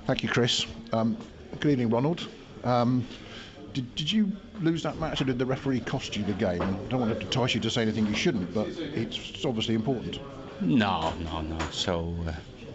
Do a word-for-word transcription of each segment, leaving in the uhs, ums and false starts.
Thank you, Chris. Um, good evening, Ronald. Um, did, did you lose that match, or did the referee cost you the game? I don't want to entice you to say anything you shouldn't, but it's obviously important. No, no, no. So, uh,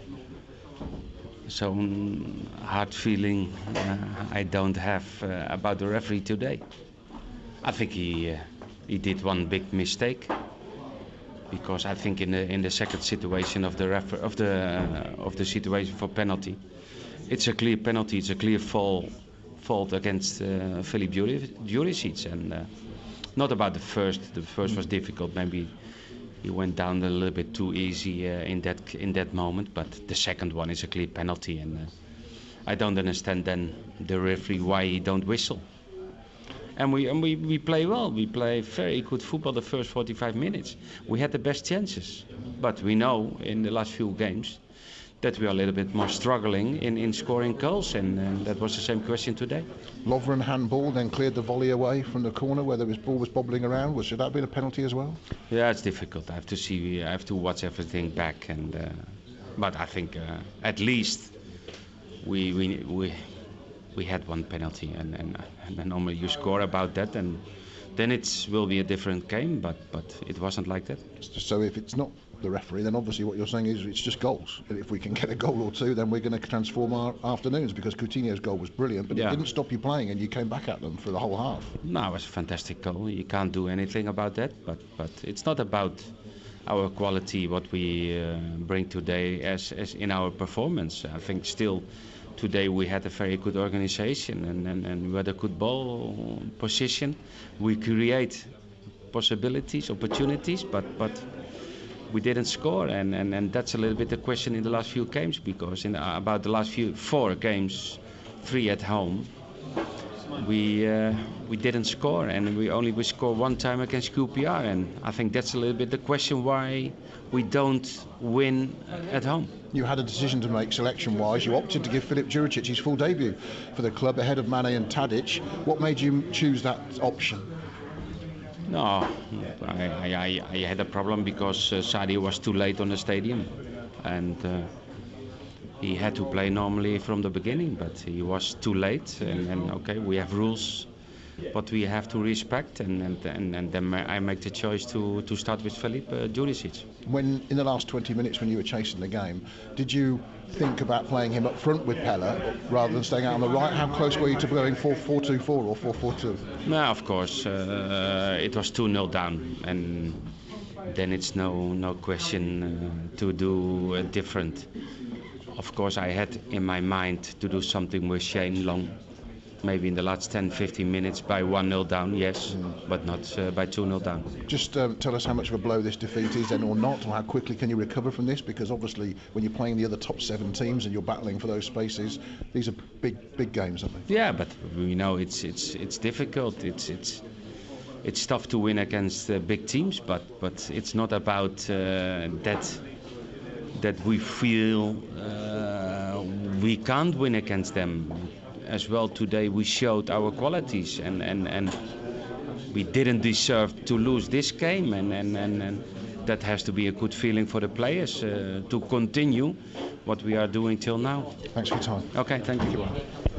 so um, hard feeling uh, I don't have uh, about the referee today. I think he uh, he did one big mistake, because I think in the in the second situation of the refer of the uh, of the situation for penalty, it's a clear penalty. It's a clear fall fault against uh, Filip Jurisic, and uh, not about the first. The first was difficult. Maybe he went down a little bit too easy uh, in that in that moment. But the second one is a clear penalty, and uh, I don't understand then the referee why he don't whistle. And we and we, we play well. We play very good football the first forty-five minutes. We had the best chances, but we know in the last few games that we are a little bit more struggling in, in scoring goals, and, and that was the same question today. Lovren handball, then cleared the volley away from the corner where the ball was bobbling around. Was should that have been a penalty as well? Yeah, it's difficult. I have to see. I have to watch everything back, and uh, but I think uh, at least we we we we had one penalty, and and, and then normally you score about that, and then it will be a different game. But but it wasn't like that. So if it's not the referee, then obviously what you're saying is it's just goals. And if we can get a goal or two, then we're going to transform our afternoons, because Coutinho's goal was brilliant, but yeah. It didn't stop you playing, and you came back at them for the whole half. No, it was a fantastic goal. You can't do anything about that, but but it's not about our quality, what we uh, bring today as, as in our performance. I think still today we had a very good organization, and, and, and we had a good ball position. We create possibilities, opportunities, but but we didn't score, and, and, and that's a little bit the question in the last few games, because in uh, about the last few four games, three at home, we uh, we didn't score, and we only we score one time against Q P R, and I think that's a little bit the question why we don't win at home. You had a decision to make selection-wise. You opted to give Filip Jurisic his full debut for the club ahead of Mane and Tadic. What made you choose that option? No, I, I, I had a problem because uh, Sadio was too late on the stadium, and uh, he had to play normally from the beginning, but he was too late, and, and okay, we have rules but we have to respect, and and, and, and then I make the choice to, to start with Filip uh, Jurisic. When in the last twenty minutes when you were chasing the game, did you think about playing him up front with Pelle rather than staying out on the right? How close were you to going four four two four or four four two? No, of course, uh, it was two nil down, and then it's no no question uh, to do uh, different. Of course, I had in my mind to do something with Shane Long, maybe in the last ten fifteen minutes by one nil down, yes, mm. but not uh, by two nil down. Just um, tell us how much of a blow this defeat is then, or not, or how quickly can you recover from this, because obviously when you're playing the other top seven teams and you're battling for those spaces, these are big big games, aren't they? Yeah, but we know it's it's it's difficult, it's it's it's tough to win against uh, big teams, but but it's not about uh, that that we feel uh, we can't win against them. As well, today we showed our qualities, and, and, and we didn't deserve to lose this game, and, and, and, and that has to be a good feeling for the players uh, to continue what we are doing till now. Thanks for your time. Okay, thank you.